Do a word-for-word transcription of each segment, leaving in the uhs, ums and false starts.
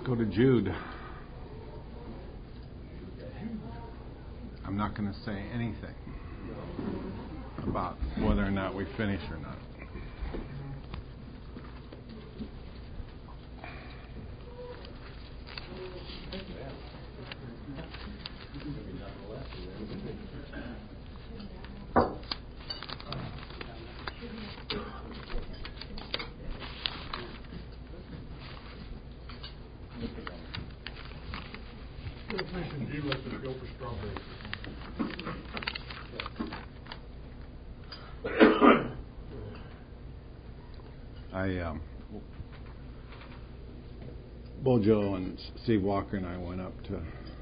Go to Jude. I'm not going to say anything about whether or not we finish or not. I, um, Bojo and Steve Walker and I went up to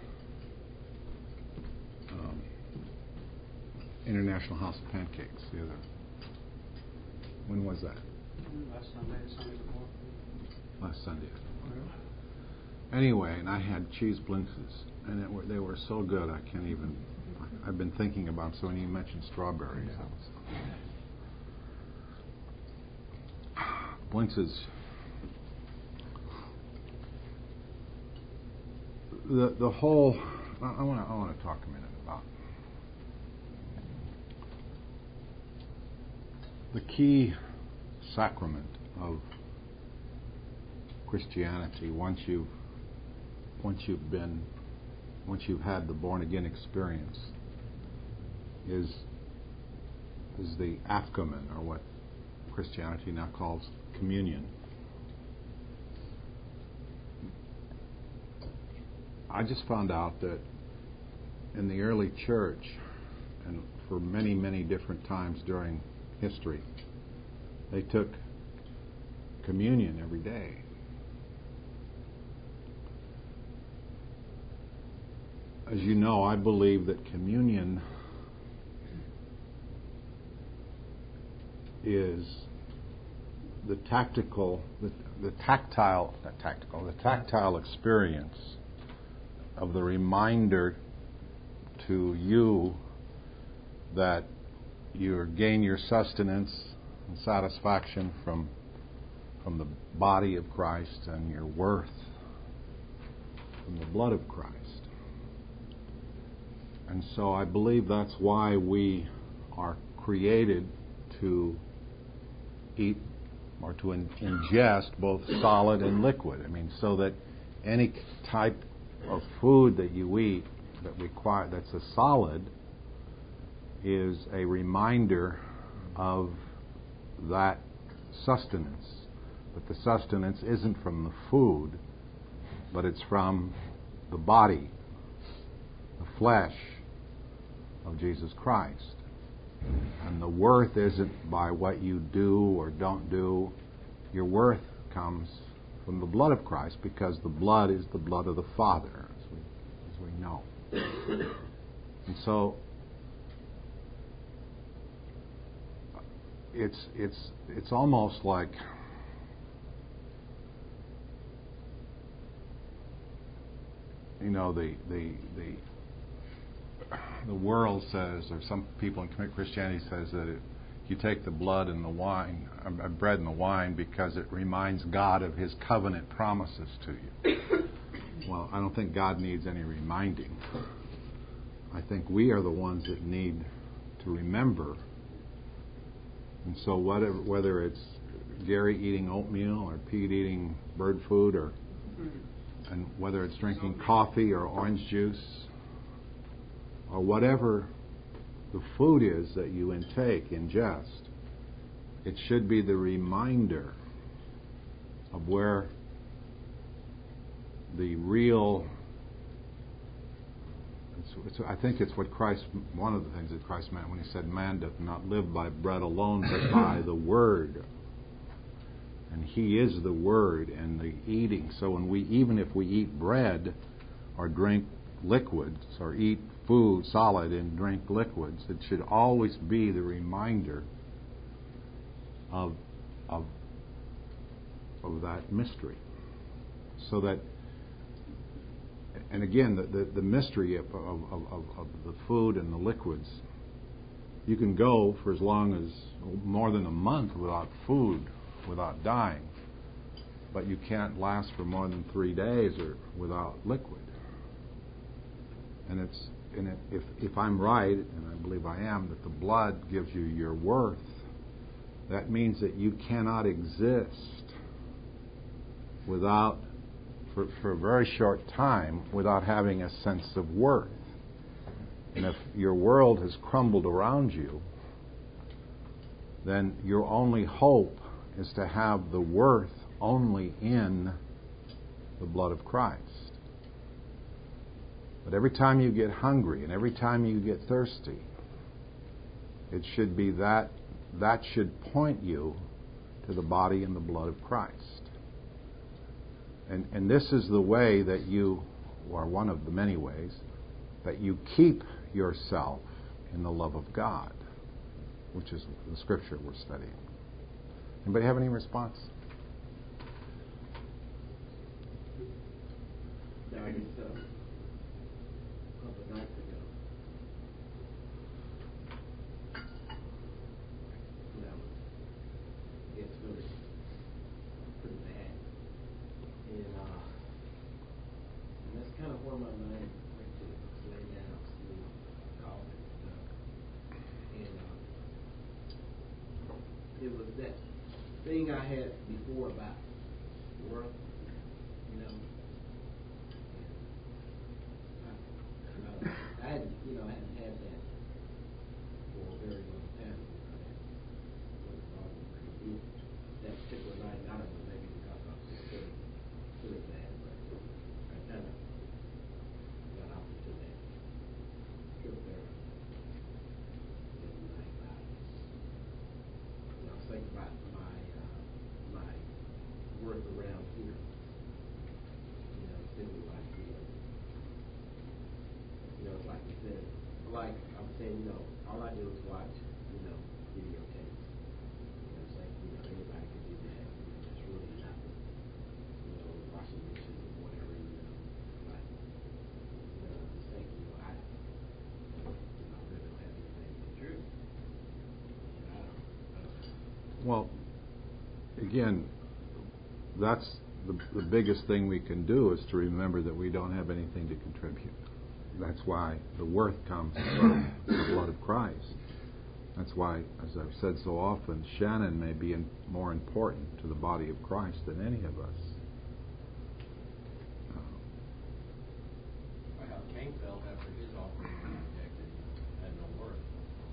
um, International House of Pancakes the other. When was that? Last Sunday, Sunday before. Last Sunday. Anyway, and I had cheese blintzes, and it were, they were so good I can't even. I've been thinking about them, so when you mentioned strawberries, I was, Blintzes. The the whole. I want to I want to talk a minute about the key sacrament of Christianity. Once you've once you've been once you've had the born again experience, is is the afkomen, or what Christianity now calls communion. I just found out that in the early church, and for many, many different times during history, they took communion every day. As you know, I believe that communion is the tactical, the, the tactile, not tactical, the tactile experience of the reminder to you that you gain your sustenance and satisfaction from from the body of Christ, and your worth from the blood of Christ. And so I believe that's why we are created to eat or to in, ingest both solid and liquid. I mean, so that any type of food that you eat that require that's a solid is a reminder of that sustenance. But the sustenance isn't from the food, but it's from the body, the flesh of Jesus Christ. And the worth isn't by what you do or don't do. Your worth comes from the blood of Christ, because the blood is the blood of the Father, as we, as we know. And so it's it's it's almost like you know the the the the world says, or some people in Christianity says, that it, you take the blood and the wine, uh, bread and the wine, because it reminds God of His covenant promises to you. Well, I don't think God needs any reminding. I think we are the ones that need to remember. And so whatever, whether it's Gary eating oatmeal or Pete eating bird food, or and whether it's drinking coffee or orange juice, or whatever the food is that you intake, ingest, it should be the reminder of where the real, it's, it's, I think it's what Christ, one of the things that Christ meant when He said, man doth not live by bread alone, but by the Word. And He is the Word and the eating. So when we, even if we eat bread or drink liquids, or eat food solid and drink liquids, it should always be the reminder of of of that mystery. So that, and again, the, the, the mystery of, of, of, of the food and the liquids, you can go for as long as more than a month without food, without dying. but you can't last for more than three days or without liquid. And it's and it, if if I'm right, and I believe I am, that the blood gives you your worth. That means that you cannot exist without, for, for a very short time, without having a sense of worth. And if your world has crumbled around you, then your only hope is to have the worth only in the blood of Christ. But every time you get hungry and every time you get thirsty, it should be that that should point you to the body and the blood of Christ. And and this is the way that you, or one of the many ways, that you keep yourself in the love of God, which is the scripture we're studying. Anybody have any response? Yeah, I guess uh, a couple of nights ago, you know, it's really pretty bad. And, uh, and that's kind of where my mind went to, lay down, sleep, coffee and stuff. And uh, it was that thing I had before about work, you know. I, I hadn't, you know, I hadn't had that for a very long time. That particular night, I don't know, maybe because I was just feeling really bad, but I kind of got off into that trip there. And I, uh, you know, I was thinking about my, uh, my work around here. You know, it's really like, you know, you know, it's like you said, like I'm saying, you know, all I do is watch, you know, videotapes. You know, it's like, you know, anybody can do that. You know, it's really nothing. You know, washing dishes or whatever, you know, like, you know, just think, you know, I, you know, I really don't have anything to do. You know, I don't, I don't. Well, again, that's the, the biggest thing we can do is to remember that we don't have anything to contribute. That's why the worth comes from the blood of Christ. That's why, as I've said so often, Shannon may be in, more important to the body of Christ than any of us. Uh, How Cain felt after his offering was rejected, he had no worth.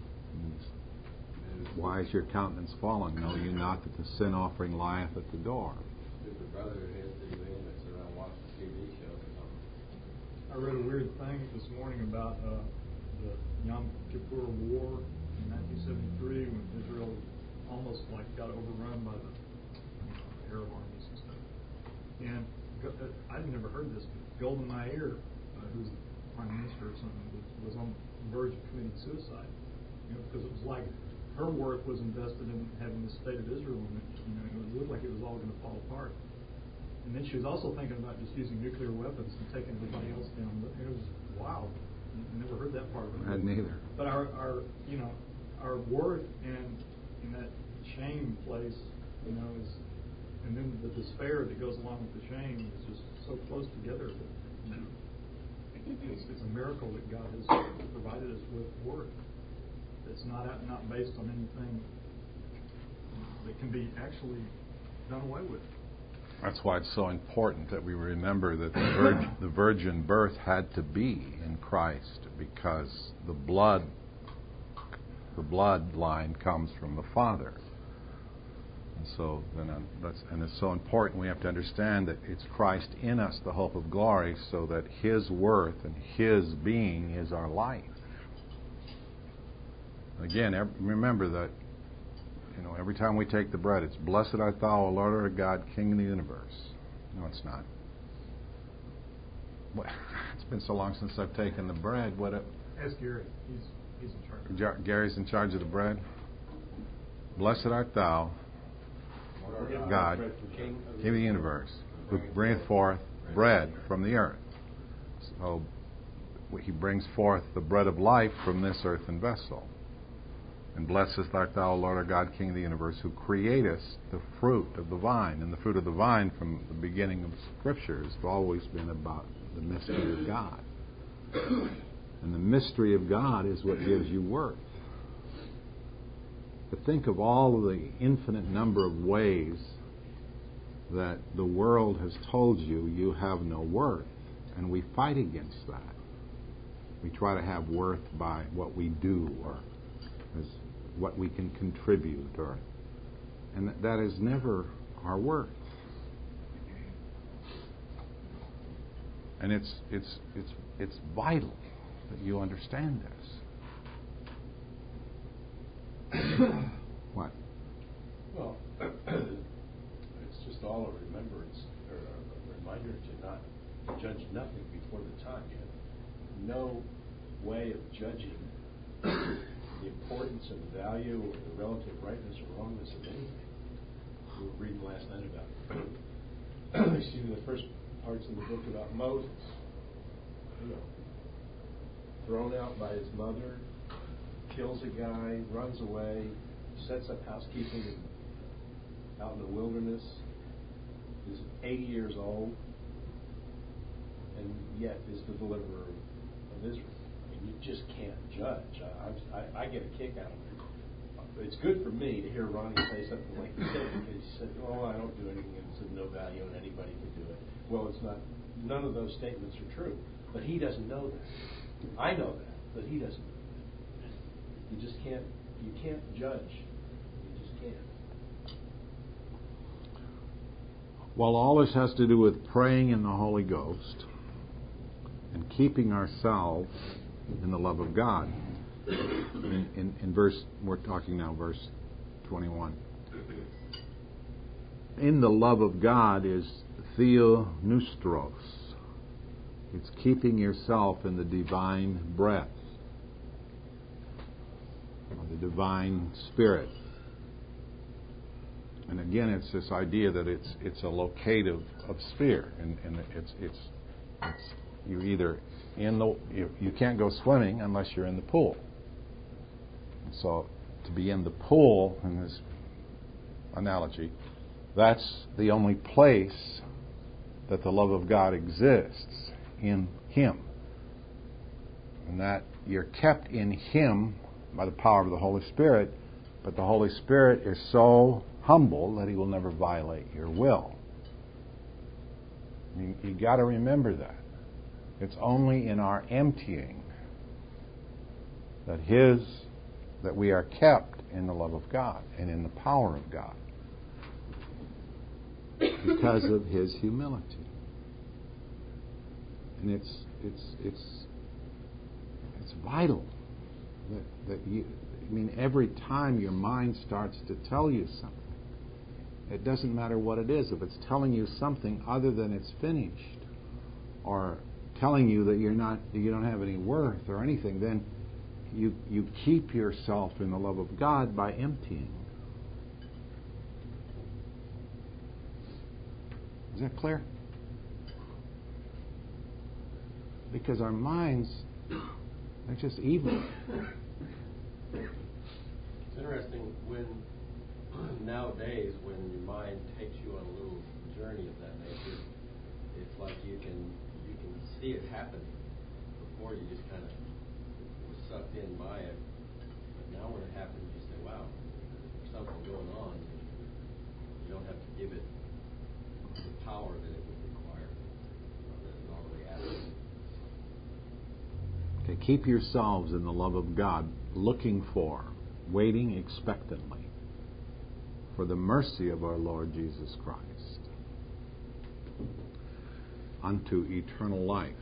Why is your countenance fallen? Know you not that the sin offering lieth at the door? Stupid brother of his that he was in that sit around and watch T V shows or something. I read a weird thing this morning about uh, the Yom Kippur War in nineteen seventy-three when Israel almost like got overrun by the you know, Arab armies and stuff. And uh, I'd never heard this, but Golda Meir, uh, who's the prime minister or something, was, was on the verge of committing suicide. You know, because it was like her worth was invested in having the state of Israel, and it, you know, it looked like it was all going to fall apart. And then she was also thinking about just using nuclear weapons and taking everybody else down. But it was wow. I never heard that part of it. I hadn't either. But our, our, you know, our worth and in that shame place, you know, is, and then the despair that goes along with the shame is just so close together that you know, it's, it's a miracle that God has provided us with worth. It's not out, not based on anything that can be actually done away with. That's why it's so important that we remember that the, virgin, the virgin birth had to be in Christ, because the blood, the bloodline comes from the Father. And so, then uh, that's and it's so important. We have to understand that it's Christ in us, the hope of glory, so that His worth and His being is our life. Again, every, remember that. You know, every time we take the bread, it's blessed art thou, O Lord our God, King of the universe. No, it's not. What? It's been so long since I've taken the bread. What? A, Ask Gary. He's he's in charge. Gary's in charge of the bread. Blessed art thou, God, King of the universe, who bringeth forth bread from the earth. So He brings forth the bread of life from this earthen vessel. And blessed art thou, Lord our God, King of the universe, who createst the fruit of the vine. And the fruit of the vine, from the beginning of Scripture, has always been about the mystery of God. And the mystery of God is what gives you worth. But think of all of the infinite number of ways that the world has told you you have no worth. And we fight against that. We try to have worth by what we do or as what we can contribute, or and that is never our worth. And it's it's it's it's vital that you understand this. What? Well, it's just all a remembrance or a reminder to not to judge nothing before the time. You have no way of judging the importance and the value or the relative rightness or wrongness of anything. We were reading last night about, excuse me, the first parts of the book about Moses. You know, thrown out by his mother, kills a guy, runs away, sets up housekeeping in, out in the wilderness, is eighty years old, and yet is the deliverer of Israel. You just can't judge. I, I, I get a kick out of it. It's good for me to hear Ronnie say something like he said, because he said, "Oh, I don't do anything, and it's of no value, and anybody can do it." Well, it's not. None of those statements are true, but he doesn't know that. I know that, but he doesn't know that. You just can't. You can't judge. You just can't. Well, all this has to do with praying in the Holy Ghost and keeping ourselves in the love of God. In, in, in verse, we're talking now, verse twenty-one. In the love of God is theopneustos. It's keeping yourself in the divine breath, or the divine spirit. And again, it's this idea that it's it's a locative of sphere, and, and it's it's it's you're either in the you, you can't go swimming unless you're in the pool. So to be in the pool, in this analogy, that's the only place that the love of God exists, in Him. And that you're kept in Him by the power of the Holy Spirit, but the Holy Spirit is so humble that He will never violate your will. You, you got to remember that. It's only in our emptying that His that we are kept in the love of God and in the power of God because of His humility. And it's it's it's it's vital that that you. I mean, every time your mind starts to tell you something, it doesn't matter what it is. If it's telling you something other than it's finished, or telling you that you're not, you don't have any worth or anything, then you you keep yourself in the love of God by emptying. Is that clear? Because our minds, they're just evil. It's interesting when nowadays when your mind takes you on a little journey of that nature, it's like you can you can see it happen. Before you just kind of were sucked in by it, but now when it happens, you say, "Wow, there's something going on." You don't have to give it the power that it would require, that it already has. Okay, keep yourselves in the love of God, looking for, waiting expectantly for the mercy of our Lord Jesus Christ unto eternal life.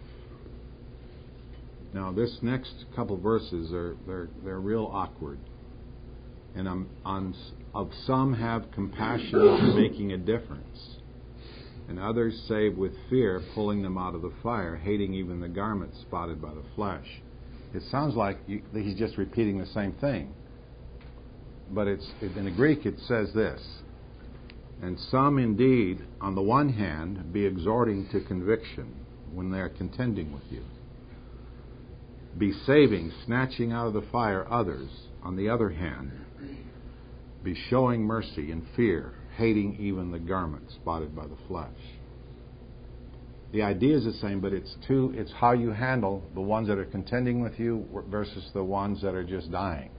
Now, this next couple verses are they're they're real awkward, and I'm on of some have compassion, making a difference, and others save with fear, pulling them out of the fire, hating even the garment spotted by the flesh. It sounds like you, he's just repeating the same thing, but it's in the Greek it says this: and some indeed, on the one hand, be exhorting to conviction when they are contending with you, be saving, snatching out of the fire others, on the other hand, be showing mercy and fear, hating even the garment spotted by the flesh. The idea is the same, but it's two. It's how you handle the ones that are contending with you versus the ones that are just dying.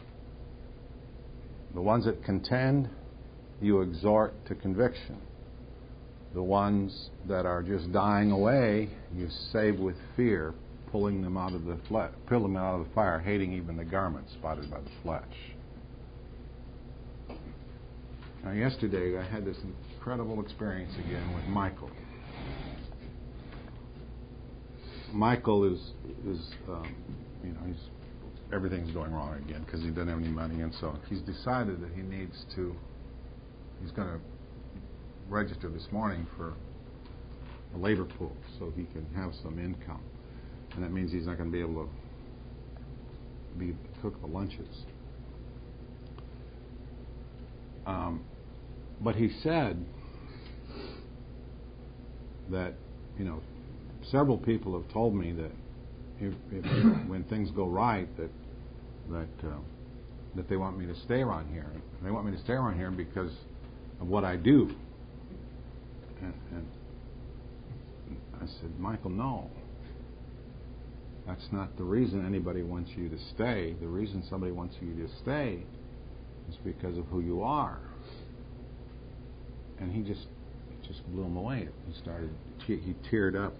The ones that contend, you exhort to conviction. The ones that are just dying away, you save with fear, pulling them out of the fle- pulling them out of the fire, hating even the garment spotted by the flesh. Now, yesterday I had this incredible experience again with Michael. Michael is is um, you know he's everything's going wrong again because he doesn't have any money, and so he's decided that he needs to. He's going to register this morning for a labor pool so he can have some income, and that means he's not going to be able to be cook the lunches. Um, but he said that you know several people have told me that if, if when things go right that that uh, that they want me to stay around here. They want me to stay around here because of what I do. And, and I said, Michael, no. That's not the reason anybody wants you to stay. The reason somebody wants you to stay is because of who you are. And he just it just blew him away. He started, he teared up.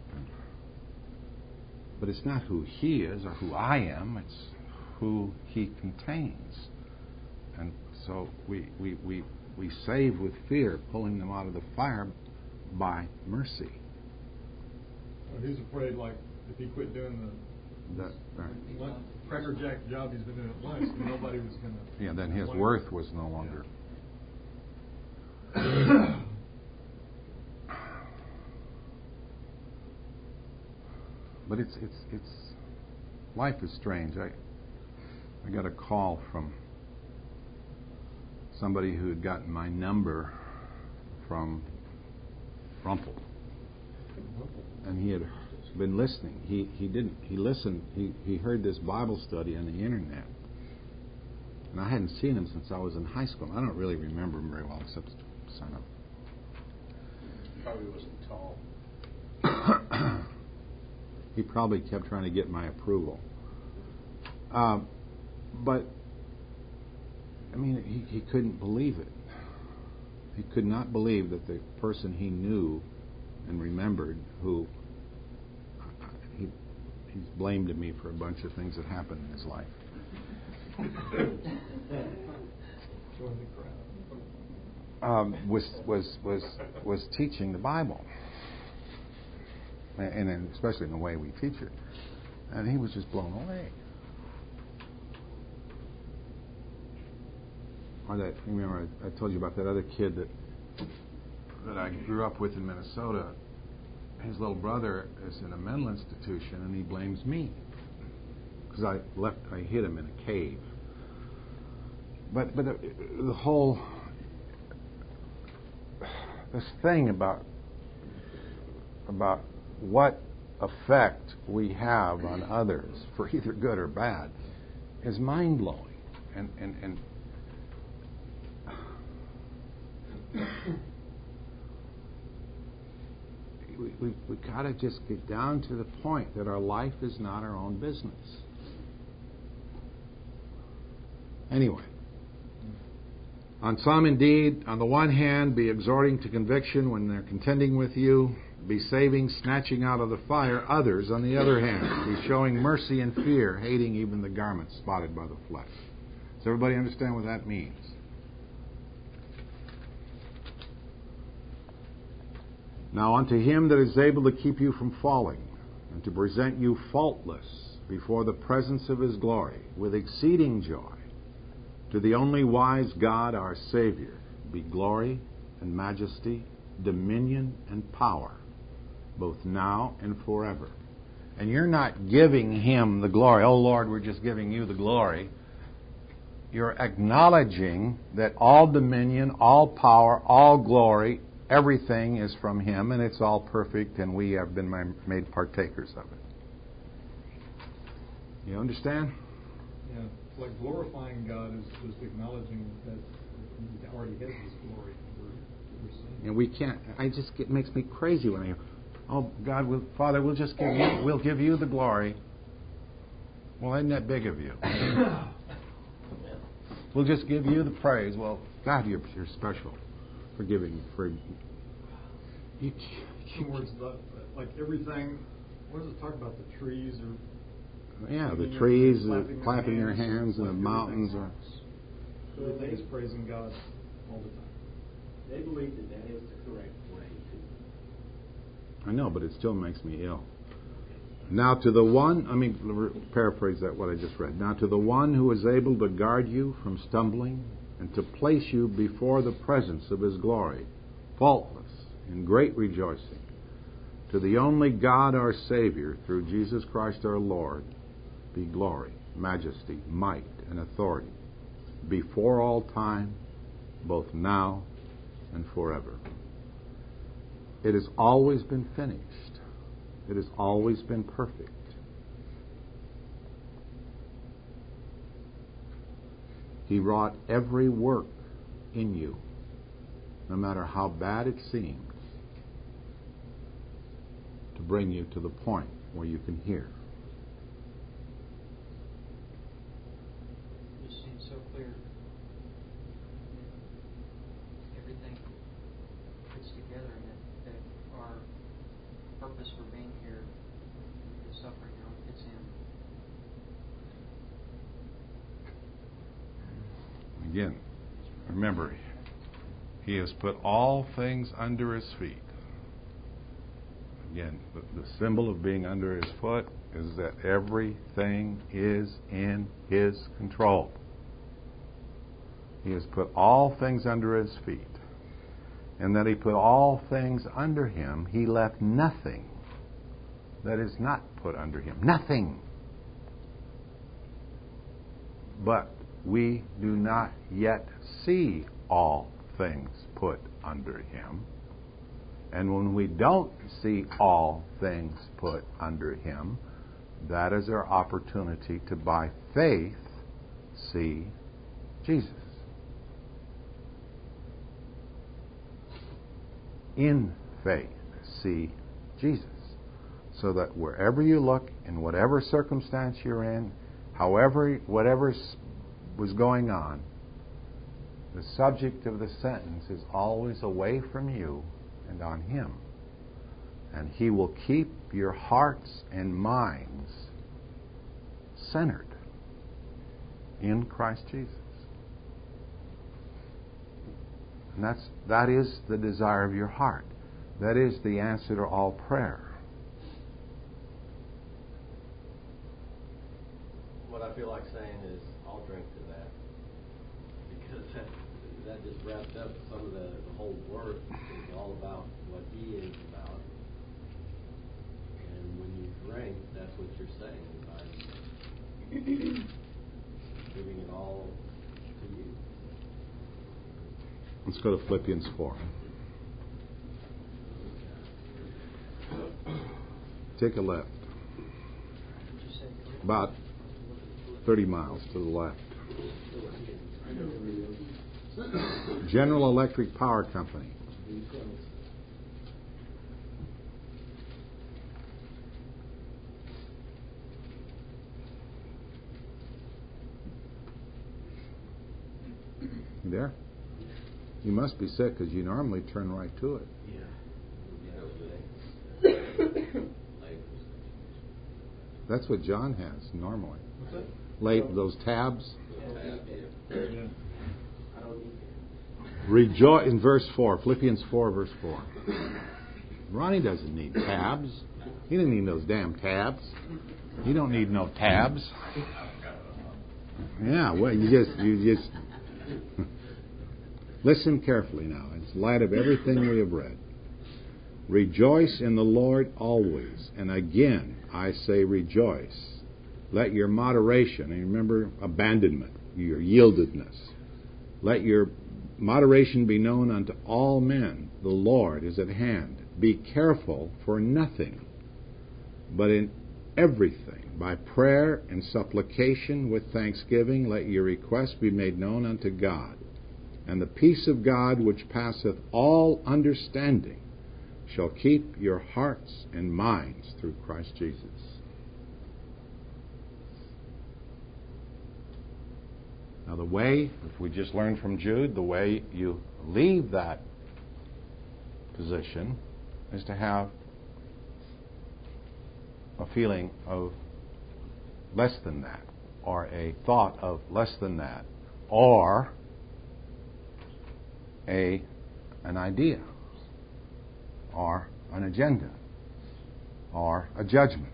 But it's not who he is or who I am. It's who he contains. And so we we, we, we save with fear, pulling them out of the fire by mercy. Well, he's afraid, like, if he quit doing the That, right. lunch, cracker jack job he's been doing at lunch, then nobody was going to... Yeah, then his worth was no longer... Yeah. But it's it's it's life is strange. I I got a call from somebody who had gotten my number from Rumpel, and he had been listening. He he didn't he listened. He he heard this Bible study on the internet, and I hadn't seen him since I was in high school. I don't really remember him very well, except sign up. Probably wasn't tall. He probably kept trying to get my approval. Um, but, I mean, he, he couldn't believe it. He could not believe that the person he knew and remembered, who he, he's blamed me for a bunch of things that happened in his life. Um, was was was was teaching the Bible. And, and especially in the way we teach it. And he was just blown away. Or that, remember, I, I told you about that other kid that that I grew up with in Minnesota. His little brother is in a mental institution, and he blames me because I left, I hid him in a cave. But but the, the whole this thing about about what effect we have on others, for either good or bad, is mind-blowing. And, and, and we, we, we've got to just get down to the point that our life is not our own business. Anyway, on some indeed, on the one hand, be exhorting to conviction when they're contending with you, be saving, snatching out of the fire. Others, on the other hand, be showing mercy and fear, hating even the garment spotted by the flesh. Does everybody understand what that means? Now unto him that is able to keep you from falling, and to present you faultless before the presence of his glory, with exceeding joy, to the only wise God our Savior, be glory and majesty, dominion and power, both now and forever. And you're not giving him the glory. Oh Lord, we're just giving you the glory. You're acknowledging that all dominion, all power, all glory, everything is from him, and it's all perfect, and we have been made partakers of it. You understand? Yeah. like glorifying God is just acknowledging that He already has His glory. We're, we're seeing. And we can't. I just it makes me crazy when I hear, "Oh God, we'll, Father, we'll just give you, we'll give you the glory." Well, isn't that big of you? We'll just give you the praise. Well, God, you're, you're special for giving. For you, In other words, the, like everything. What does it talk about? The trees or yeah, the singing trees, and uh, clapping, clapping their their hands, and the like mountains are. Everything is praising God all the time. They believe that that is the correct way to. I know, but it still makes me ill. Now to the one, I mean, re- paraphrase that what I just read. Now to the one who is able to guard you from stumbling and to place you before the presence of His glory, faultless, in great rejoicing, to the only God our Savior, through Jesus Christ our Lord, be glory, majesty, might, and authority, before all time, both now and forever. It has always been finished. It has always been perfect. He wrought every work in you, no matter how bad it seems, to bring you to the point where you can hear. It just seems so clear. Everything fits together, and that, that our purpose for being here, the suffering, you know, fits in. Again, remember, He has put all things under His feet. Again, the, the symbol of being under His foot is that everything is in His control. He has put all things under His feet. And that He put all things under Him, He left nothing that is not put under Him. Nothing. But we do not yet see all things put under Him. And when we don't see all things put under Him, that is our opportunity to, by faith, see Jesus. In faith, see Jesus. So that wherever you look, in whatever circumstance you're in, however, whatever was going on, the subject of the sentence is always away from you and on Him. And He will keep your hearts and minds centered in Christ Jesus. And that's, that is the desire of your heart. That is the answer to all prayer. What I feel like saying is, I'll drink to that. Because that, that just wrapped up some of the, the whole work is all about what He is about. And when you drink, that's what you're saying. I'm giving it all to you. Let's go to Philippians four. Take a left. Would you say correct? About thirty miles to the left. General Electric Power Company. You there? You must be sick because you normally turn right to it. That's what John has normally. What's that? Late those tabs. Yeah. Rejoice in verse four, Philippians four, verse four. Ronnie doesn't need tabs. He didn't need those damn tabs. You don't need no tabs. Yeah, well, you just you just listen carefully now. In light of everything we have read. Rejoice in the Lord always, and again I say rejoice. Let your moderation, and remember abandonment, your yieldedness. Let your moderation be known unto all men. The Lord is at hand. Be careful for nothing, but in everything, by prayer and supplication with thanksgiving, let your requests be made known unto God. And the peace of God, which passeth all understanding, shall keep your hearts and minds through Christ Jesus. Now the way, if we just learn from Jude, the way you leave that position is to have a feeling of less than that, or a thought of less than that, or a an idea, or an agenda, or a judgment.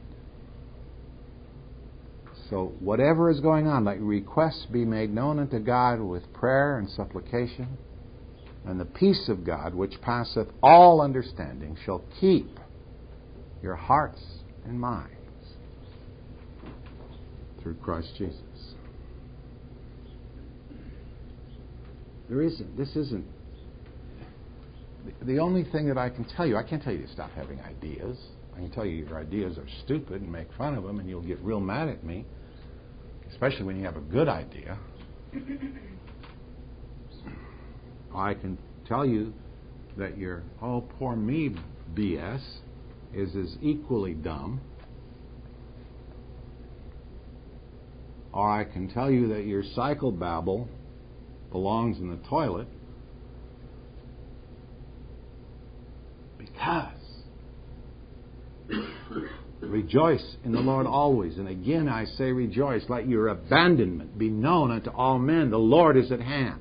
So whatever is going on, let your requests be made known unto God with prayer and supplication, and the peace of God, which passeth all understanding, shall keep your hearts and minds through Christ Jesus. There isn't, this isn't, the only thing that I can tell you, I can't tell you to stop having ideas. I can tell you your ideas are stupid and make fun of them, and you'll get real mad at me, especially when you have a good idea. I can tell you that your, oh, poor me B S is as equally dumb. Or I can tell you that your psychobabble belongs in the toilet because rejoice in the Lord always. And again I say rejoice. Let your abandonment be known unto all men. The Lord is at hand.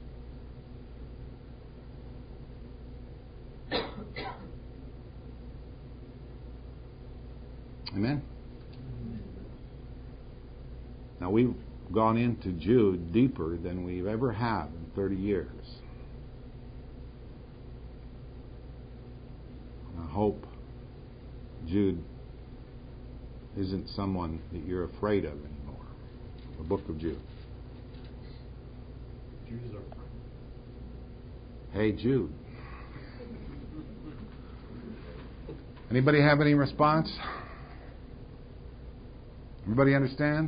Amen? Now we've gone into Jude deeper than we've ever have in thirty years. And I hope Jude isn't someone that you're afraid of anymore. The book of Jude. Jude is our friend. Hey, Jude. Anybody have any response? Everybody understand?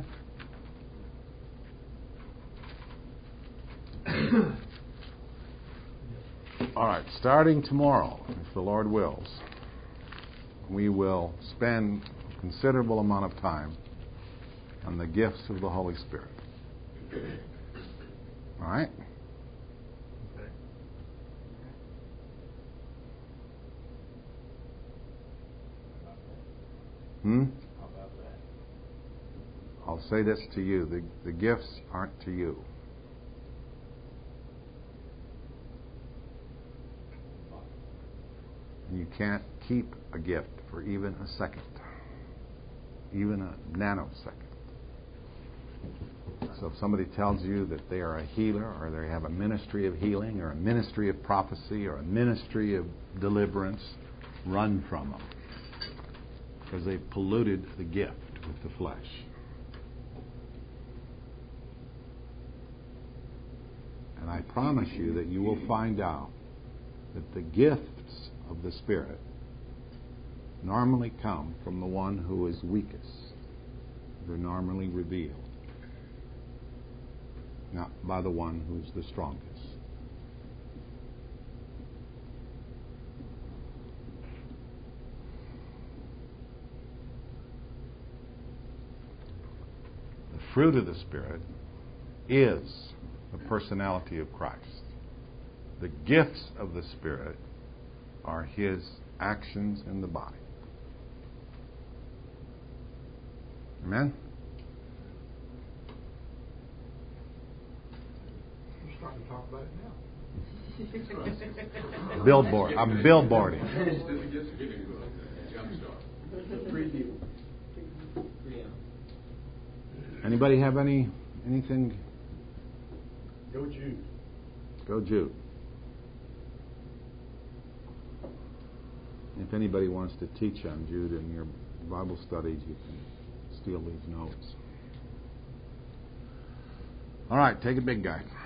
All right, starting tomorrow, if the Lord wills, we will spend a considerable amount of time on the gifts of the Holy Spirit. All right? Okay. Hmm? How about that? I'll say this to you. The, the gifts aren't to you. And you can't keep a gift for even a second. Even a nanosecond. So if somebody tells you that they are a healer, or they have a ministry of healing, or a ministry of prophecy, or a ministry of deliverance, run from them. Because they've polluted the gift with the flesh. And I promise you that you will find out that the gifts of the Spirit normally come from the one who is weakest. They're normally revealed, not by the one who's the strongest. The fruit of the Spirit is the personality of Christ. The gifts of the Spirit are His actions in the body. Amen? We're starting to talk about it now. Billboard. I'm billboarding. Preview. Anybody have any anything? Go Jude. Go Jude. If anybody wants to teach on Jude in your Bible studies, you can steal these notes. All right, take it, big guy.